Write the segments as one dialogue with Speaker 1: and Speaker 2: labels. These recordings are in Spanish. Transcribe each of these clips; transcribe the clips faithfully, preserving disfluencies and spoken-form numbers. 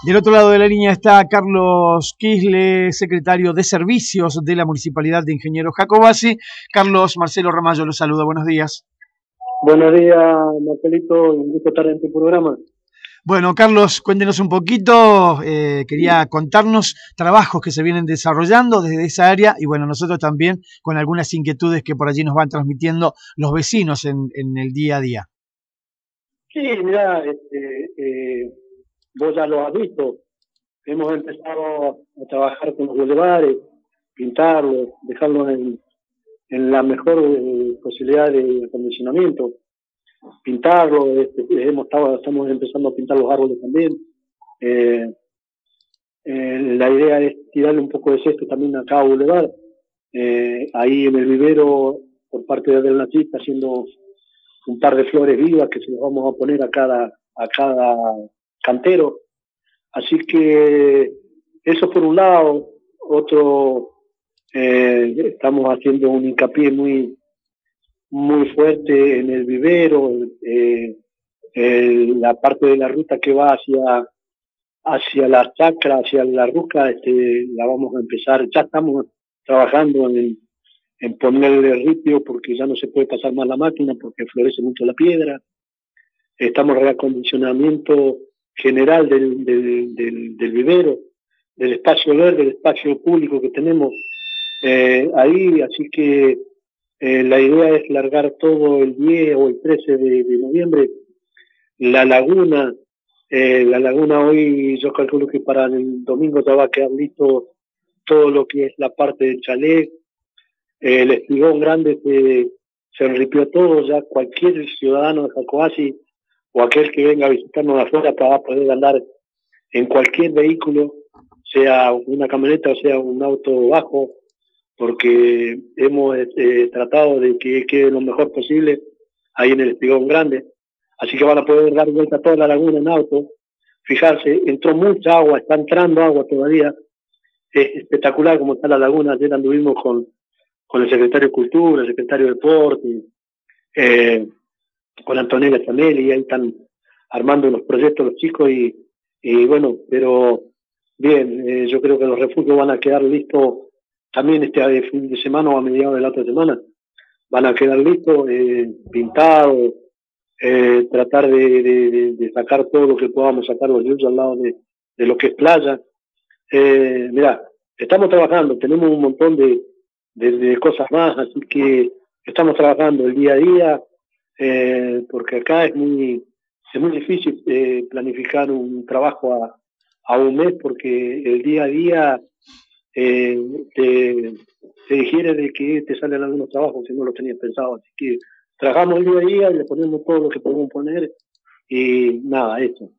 Speaker 1: Del otro lado de la línea está Carlos Quisle, secretario de Servicios de la Municipalidad de Ingeniero Jacobacci. Carlos, Marcelo Ramallo los saluda, buenos días.
Speaker 2: Buenos días, Marcelito, un gusto estar en tu programa.
Speaker 1: Bueno, Carlos, cuéntenos un poquito, eh, quería contarnos trabajos que se vienen desarrollando desde esa área y bueno, nosotros también con algunas inquietudes que por allí nos van transmitiendo los vecinos en, en el día a día.
Speaker 2: Sí, mira, este, eh, vos ya lo has visto, hemos empezado a trabajar con los bulevares, pintarlos, dejarlos en, en la mejor eh, posibilidad de acondicionamiento, pintarlos, este, hemos estado, estamos empezando a pintar los árboles también. Eh, eh, la idea es tirarle un poco de cesto también a cada bulevar. Eh, ahí en el vivero, por parte de Del Nací, está haciendo un par de flores vivas que se las vamos a poner a cada, a cada cantero. Así que eso por un lado. Otro, eh, estamos haciendo un hincapié muy, muy fuerte en el vivero, eh, el, la parte de la ruta que va hacia, hacia la chacra, hacia la ruca, este, la vamos a empezar, ya estamos trabajando en, en ponerle ripio porque ya no se puede pasar más la máquina porque florece mucho la piedra. Estamos en reacondicionamiento general del, del, del, del vivero, del espacio verde, del espacio público que tenemos eh, ahí, así que eh, la idea es largar todo el diez o el trece de, de noviembre. La laguna, eh, la laguna hoy yo calculo que para el domingo ya va a quedar listo todo lo que es la parte del chalet. Eh, el espigón grande se, se enripió todo, ya cualquier ciudadano de Jacobacci o aquel que venga a visitarnos de afuera para poder andar en cualquier vehículo, sea una camioneta o sea un auto bajo, porque hemos eh, tratado de que quede lo mejor posible ahí en el espigón grande. Así que van a poder dar vuelta a toda la laguna en auto. Fijarse, entró mucha agua, está entrando agua todavía. Es espectacular como está la laguna. Ayer anduvimos con, con el secretario de Cultura, el secretario de Deporte, eh, con Antonella Chanelli, y ahí están armando los proyectos los chicos y, y bueno, pero bien, eh, yo creo que los refugios van a quedar listos también este fin de semana o a mediados de la otra semana. Van a quedar listos, eh, pintados, eh, tratar de, de, de sacar todo lo que podamos sacar los al lado de, de lo que es playa. Eh, mirá, estamos trabajando, tenemos un montón de, de, de cosas más, así que estamos trabajando el día a día, eh, porque acá es muy, es muy difícil eh, planificar un trabajo a, a un mes, porque el día a día eh, te, te digiere de que te salen algunos trabajos que no los tenías pensado, así que trabajamos el día a día y le ponemos todo lo que podemos poner y nada, eso.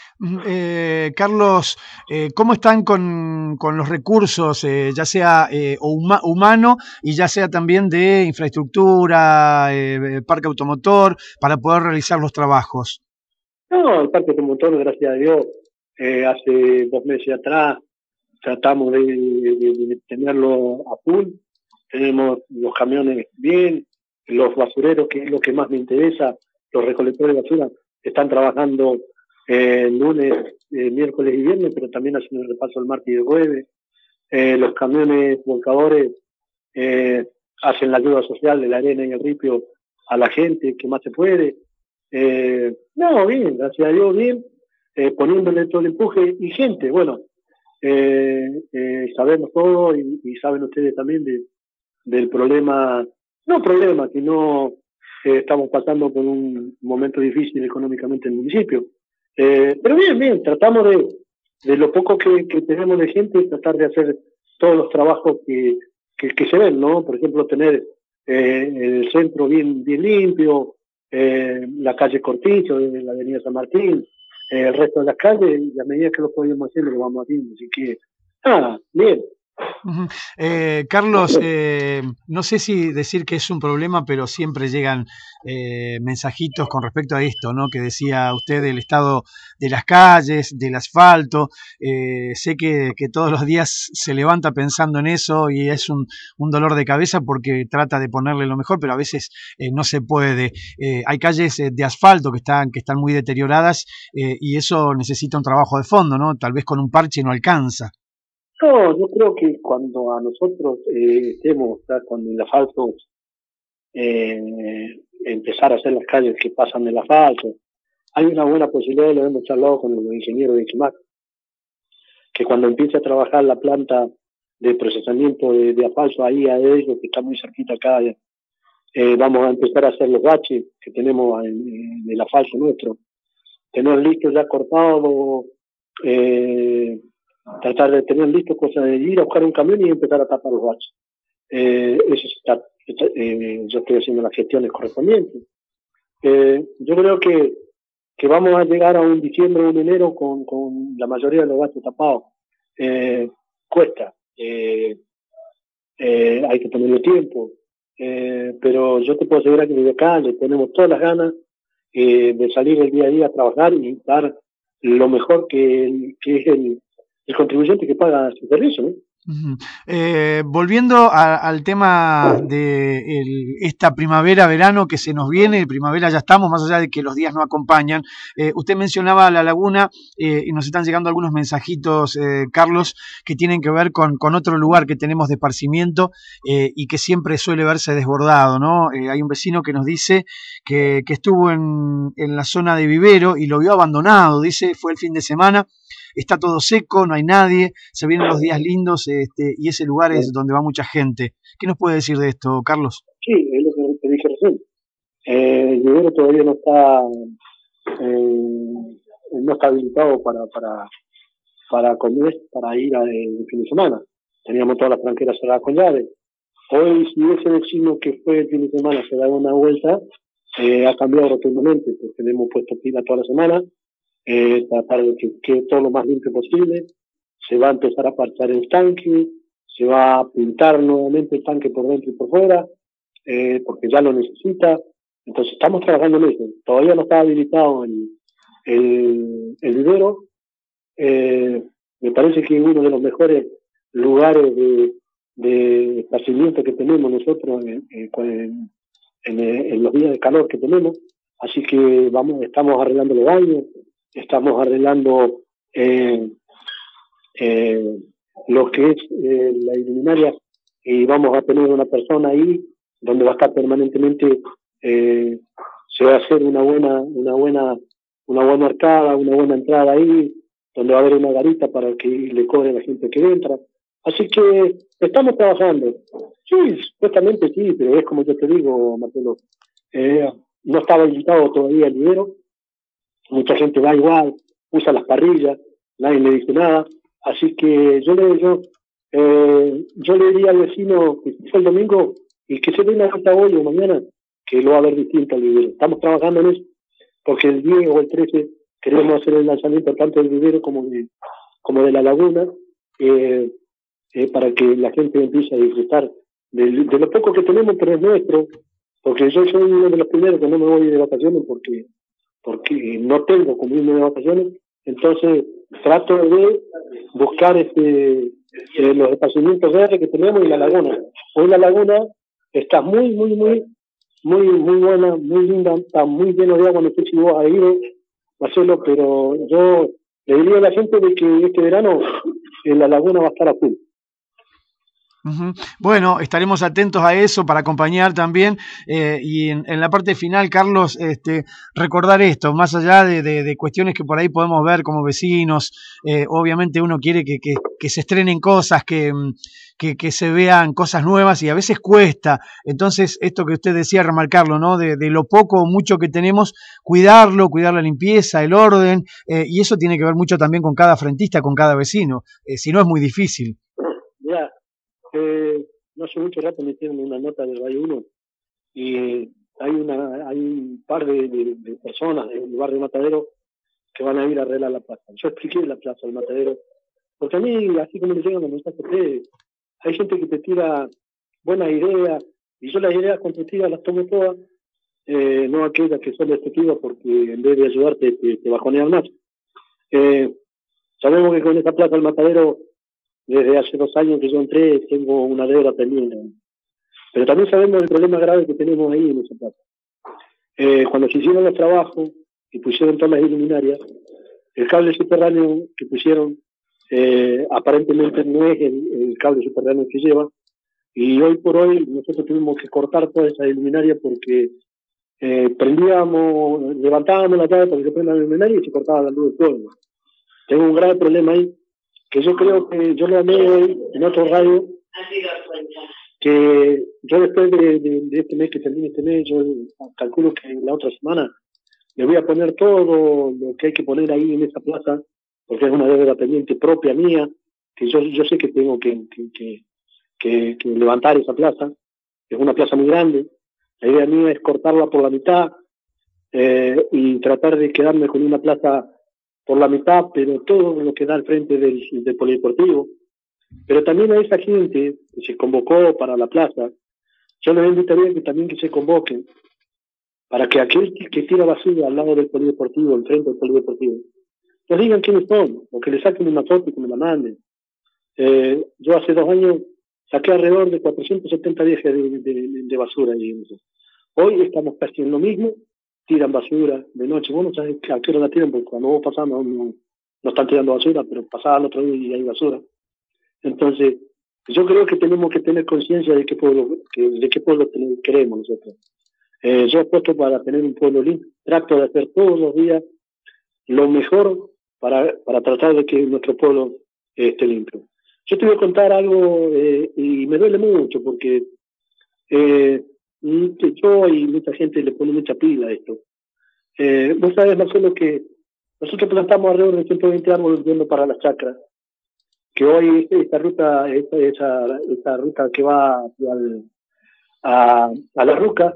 Speaker 1: Eh, Carlos, eh, ¿cómo están con, con los recursos, eh, ya sea eh, huma, humano y ya sea también de infraestructura, eh, parque automotor, para poder realizar los trabajos?
Speaker 2: No, el parque automotor, gracias a Dios, eh, hace dos meses atrás tratamos de, de, de tenerlo a full. Tenemos los camiones bien, los basureros, que es lo que más me interesa, los recolectores de basura, están trabajando eh, lunes, eh, miércoles y viernes, pero también hacen el repaso el martes y el jueves. Eh, los camiones volcadores eh, hacen la ayuda social de la arena y el ripio a la gente que más se puede. Eh, no, bien, gracias a Dios, bien, eh, poniéndole todo el empuje y gente, bueno, eh, eh, sabemos todo y, y saben ustedes también de, del problema, no problema, sino eh, estamos pasando por un momento difícil económicamente en el municipio. Eh, pero bien, bien, tratamos de, de lo poco que, que tenemos de gente, tratar de hacer todos los trabajos que, que, que se ven, ¿no? Por ejemplo, tener eh, el centro bien, bien limpio, eh, la calle Cortizo, la avenida San Martín, eh, el resto de las calles, y a medida que lo podemos hacer, lo vamos haciendo. Así que, nada, bien.
Speaker 1: Ujú. Eh, Carlos, eh, no sé si decir que es un problema, pero siempre llegan eh, mensajitos con respecto a esto, ¿no? Que decía usted del estado de las calles, del asfalto. Eh, sé que, que todos los días se levanta pensando en eso y es un, un dolor de cabeza porque trata de ponerle lo mejor, pero a veces eh, no se puede. Eh, hay calles eh, de asfalto que están, que están muy deterioradas eh, y eso necesita un trabajo de fondo, ¿no? Tal vez con un parche no alcanza.
Speaker 2: No, yo creo que cuando a nosotros eh, estemos, ¿tá? Cuando el asfalto, eh, empezar a hacer las calles que pasan del asfalto, hay una buena posibilidad, lo hemos charlado con los ingenieros de Iquimac, que cuando empiece a trabajar la planta de procesamiento de, de asfalto ahí a ellos, que está muy cerquita acá, eh, vamos a empezar a hacer los baches que tenemos en, en el asfalto nuestro, tener listo ya cortado, eh, tratar de tener listo cosas de ir a buscar un camión y empezar a tapar los baches. Eh, eso está, está eh, yo estoy haciendo las gestiones correspondientes. Eh, yo creo que, que vamos a llegar a un diciembre o un enero con, con la mayoría de los baches tapados. Eh, cuesta, eh, eh, hay que ponerle tiempo, eh, pero yo te puedo asegurar que desde acá le tenemos todas las ganas eh, de salir el día a día a trabajar y dar lo mejor que, que es el, el contribuyente que paga su servicio, ¿no?
Speaker 1: Uh-huh. Eh, volviendo a, al tema de el, esta primavera-verano que se nos viene, primavera ya estamos, más allá de que los días no acompañan, eh, usted mencionaba la laguna eh, y nos están llegando algunos mensajitos, eh, Carlos, que tienen que ver con, con otro lugar que tenemos de esparcimiento eh, y que siempre suele verse desbordado, ¿no? Eh, hay un vecino que nos dice que, que estuvo en, en la zona de Vivero y lo vio abandonado, dice, fue el fin de semana. Está todo seco, no hay nadie, se vienen los días lindos este, y ese lugar es donde va mucha gente. ¿Qué nos puede decir de esto, Carlos?
Speaker 2: Sí, es lo que te dije recién. Eh, el vivero todavía no está, eh, no está habilitado para, para, para comer, para ir a, el fin de semana. Teníamos todas las tranqueras cerradas con llave. Hoy, si ese vecino que fue el fin de semana se da una vuelta, eh, ha cambiado rotundamente, porque le hemos puesto pila toda la semana, eh, tratar de que quede todo lo más limpio posible. Se va a empezar a parchar el tanque, se va a pintar nuevamente el tanque por dentro y por fuera, eh, porque ya lo necesita. Entonces estamos trabajando en eso. Todavía no está habilitado el, el, el vivero. Eh, me parece que es uno de los mejores lugares de, de esparcimiento que tenemos nosotros en, en, en, en los días de calor que tenemos. Así que vamos, estamos arreglando los baños, estamos arreglando eh, eh, lo que es eh, la iluminaria y vamos a tener una persona ahí donde va a estar permanentemente, eh, se va a hacer una buena, una buena, una buena arcada, una buena entrada ahí, donde va a haber una garita para que le cobre a la gente que entra. Así que estamos trabajando. Sí, supuestamente sí, pero es como yo te digo, Marcelo, eh, no estaba invitado todavía el vivero, mucha gente va igual, usa las parrillas, nadie le dice nada, así que yo le yo, eh, yo le diría al vecino que fue el domingo y que se dé una vuelta hoy o mañana, que lo va a ver distinto al vivero. Estamos trabajando en eso, porque el diez o el trece queremos hacer el lanzamiento tanto del vivero como de, como de la laguna, eh, eh, para que la gente empiece a disfrutar de, de lo poco que tenemos, pero es nuestro, porque yo soy uno de los primeros que no me voy de vacaciones porque porque no tengo como irme de vacaciones, entonces trato de buscar este eh, los esparcimientos verdes que tenemos y la laguna. Hoy la laguna está muy, muy, muy, muy, muy buena, muy linda, está muy lleno de agua, no sé si vos has ido, Marcelo, pero yo le diría a la gente de que este verano en la laguna va a estar a full.
Speaker 1: Uh-huh. Bueno, estaremos atentos a eso para acompañar también eh, y en, en la parte final, Carlos, este, recordar esto, más allá de, de, de cuestiones que por ahí podemos ver como vecinos, eh, obviamente uno quiere que, que, que se estrenen cosas, que, que, que se vean cosas nuevas y a veces cuesta, entonces esto que usted decía, remarcarlo, ¿no? De, de lo poco o mucho que tenemos, cuidarlo, cuidar la limpieza, el orden, eh, y eso tiene que ver mucho también con cada frentista, con cada vecino, eh, si no es muy difícil.
Speaker 2: Ya. Eh, no hace mucho rato me hicieron una nota del Valle uno y hay una hay un par de, de, de personas en el barrio Matadero que van a ir a arreglar la plaza. Yo expliqué la plaza del Matadero, porque a mí, así como le llegan los mensajes a ustedes, hay gente que te tira buenas ideas, y yo las ideas cuando te tira las tomo todas, eh, no aquellas que son destructivas porque en vez de ayudarte te, te bajonean más. Eh, sabemos que con esta plaza del Matadero, desde hace dos años que yo entré, tengo una deuda pendiente. Pero también sabemos el problema grave que tenemos ahí en esa plaza. Eh, cuando se hicieron los trabajos y pusieron todas las iluminarias, el cable subterráneo que pusieron eh, aparentemente no es el, el cable subterráneo que lleva, y hoy por hoy nosotros tuvimos que cortar todas esas iluminarias porque eh, prendíamos, levantábamos la llave para que prenda la iluminaria y se cortaba la luz del pueblo. Tengo un grave problema ahí, que yo creo que yo lo hablé hoy en otro radio, que yo después de, de, de este mes que termine este mes, yo calculo que la otra semana le voy a poner todo lo que hay que poner ahí en esa plaza, porque es una deuda pendiente propia mía, que yo, yo sé que tengo que, que, que, que, que levantar esa plaza. Es una plaza muy grande. La idea mía es cortarla por la mitad eh, y tratar de quedarme con una plaza por la mitad, pero todo lo que da al frente del, del polideportivo. Pero también a esa gente que se convocó para la plaza, yo les invitaría que también que se convoquen para que aquel que, que tira basura al lado del polideportivo, al frente del polideportivo, nos digan quiénes son, o que le saquen una foto y que me la manden. Eh, yo hace dos años saqué alrededor de cuatrocientos setenta viajes de, de, de basura. Y hoy estamos casi en lo mismo, tiran basura de noche. Vos no sabés a qué hora la tiran, porque cuando vos pasás no, no, no están tirando basura, pero pasás al otro día y hay basura. Entonces, yo creo que tenemos que tener conciencia de qué pueblo, que, de qué pueblo tenemos, queremos nosotros. Eh, yo apuesto para tener un pueblo limpio. Trato de hacer todos los días lo mejor para, para tratar de que nuestro pueblo eh, esté limpio. Yo te voy a contar algo eh, y me duele mucho porque eh, yo y mucha gente le pone mucha pila a esto. Eh, vos sabés, Marcelo, que nosotros plantamos alrededor de ciento veinte árboles yendo para las chacras, que hoy esta ruta, esta, esa, esta ruta que va al, a, a la ruca,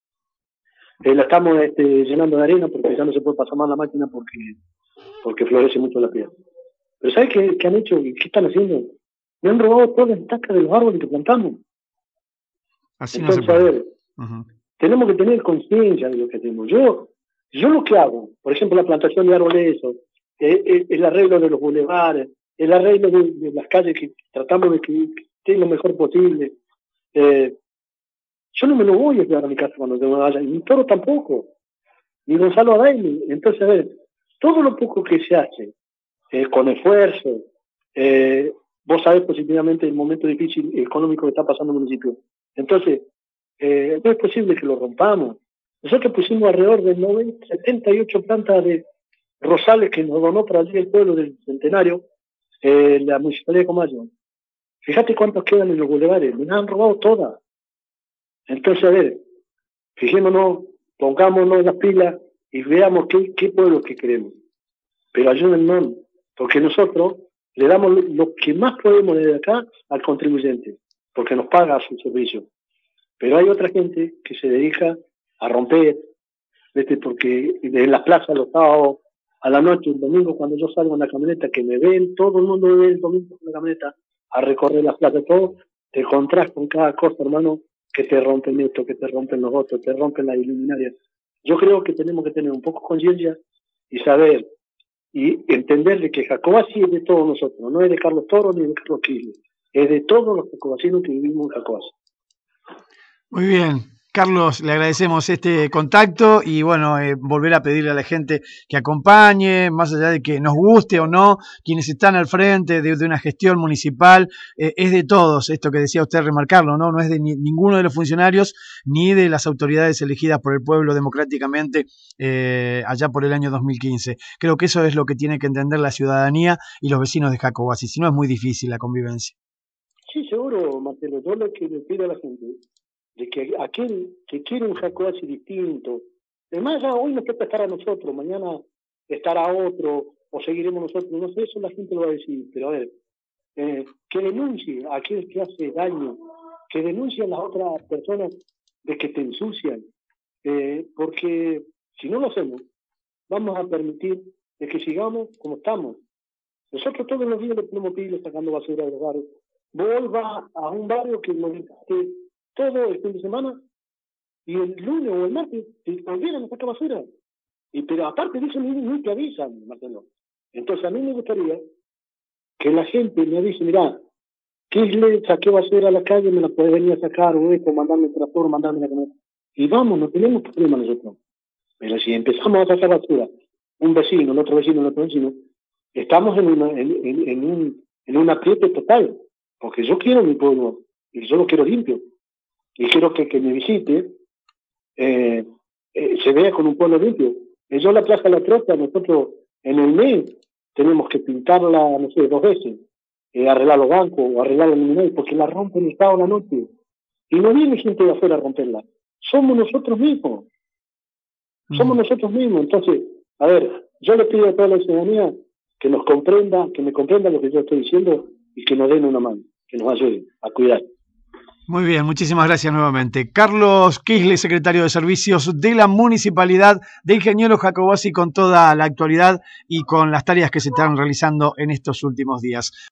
Speaker 2: eh, la estamos este, llenando de arena porque ya no se puede pasar más la máquina porque, porque florece mucho la piedra. Pero ¿sabes qué, qué han hecho y qué están haciendo? Me han robado todas las estacas de los árboles que plantamos.
Speaker 1: Así
Speaker 2: Entonces,
Speaker 1: no se puede.
Speaker 2: a ver, uh-huh. tenemos que tener conciencia de lo que hacemos. Yo, yo lo que hago, por ejemplo, la plantación de árboles, eso, eh, eh, el arreglo de los bulevares, el arreglo de, de las calles que tratamos de que, que esté lo mejor posible. Eh, yo no me lo voy a llevar a mi casa cuando yo me vaya, y ni Toro tampoco, ni Gonzalo Adaime. Entonces, a ver, todo lo poco que se hace, eh, con esfuerzo, eh, vos sabés positivamente el momento difícil económico que está pasando el municipio. Entonces, eh, no es posible que lo rompamos. Nosotros pusimos alrededor de noventa, setenta y ocho plantas de rosales que nos donó para el Día del Pueblo del Centenario eh, la Municipalidad de Comayo. Fíjate cuántos quedan en los bulevares, me han robado todas. Entonces, a ver, fijémonos, pongámonos las pilas y veamos qué, qué pueblo que queremos. Pero ayúdennos, porque nosotros le damos lo, lo que más podemos desde acá al contribuyente, porque nos paga su servicio. Pero hay otra gente que se dedica a romper, ¿viste? Porque en las plazas los sábados a la noche, el domingo, cuando yo salgo en la camioneta, que me ven, todo el mundo me ve el domingo en la camioneta a recorrer las plazas, todo, te encontrás con cada cosa, hermano, que te rompen esto, que te rompen los otros, te rompen las iluminarias. Yo creo que tenemos que tener un poco de conciencia y saber y entender de que Jacobasi es de todos nosotros, no es de Carlos Toro ni de Carlos Kirchner, es de todos los jacobasinos que vivimos en Jacobasi.
Speaker 1: Muy bien, Carlos, le agradecemos este contacto y bueno, eh, volver a pedirle a la gente que acompañe, más allá de que nos guste o no, quienes están al frente de, de una gestión municipal, eh, es de todos, esto que decía usted remarcarlo, no, no es de ni, ninguno de los funcionarios ni de las autoridades elegidas por el pueblo democráticamente eh, allá por el año dos mil quince. Creo que eso es lo que tiene que entender la ciudadanía y los vecinos de Jacobasi, si no es muy difícil la convivencia.
Speaker 2: Sí, seguro, Marcelo, yo lo que le pido a la gente de que aquel que quiere un Jacobasi distinto, además ya hoy nos toca estar a nosotros, mañana estará otro, o seguiremos nosotros, no sé, eso la gente lo va a decir, pero a ver, eh, que denuncie a aquel que hace daño, que denuncie a las otras personas de que te ensucian, eh, porque si no lo hacemos, vamos a permitir de que sigamos como estamos. Nosotros todos los días le ponemos pilas sacando basura de los barrios, vos vas a un barrio que movilizaste todo el fin de semana y el lunes o el martes te volvieron a sacar basura. Y, pero aparte de eso, ni, ni te avisan, Marcelo. Entonces a mí me gustaría que la gente me avise, mirá, Kisle saqué basura a la calle, me la puede venir a sacar, o esto, mandarme el tractor, mandarme la camioneta. Y vamos, no tenemos problema nosotros. Pero si empezamos a sacar basura, un vecino, el otro vecino, el otro vecino, estamos en, una, en, en, en un en un aprieto total, porque yo quiero mi pueblo, y yo lo quiero limpio, y quiero que, que me visite, eh, eh, se vea con un pueblo limpio. Y yo la Plaza La Tropa, nosotros en el mes tenemos que pintarla, no sé, dos veces, eh, arreglar los bancos, o arreglar la luminaria, porque la rompen el sábado a la noche, y no viene gente de afuera a romperla, somos nosotros mismos, somos mm. nosotros mismos. Entonces, a ver, yo le pido a toda la ciudadanía que nos comprenda, que me comprenda lo que yo estoy diciendo y que nos den una mano, que nos ayuden a cuidar.
Speaker 1: Muy bien, muchísimas gracias nuevamente. Carlos Kisle, secretario de Servicios de la Municipalidad de Ingeniero Jacobacci, con toda la actualidad y con las tareas que se están realizando en estos últimos días.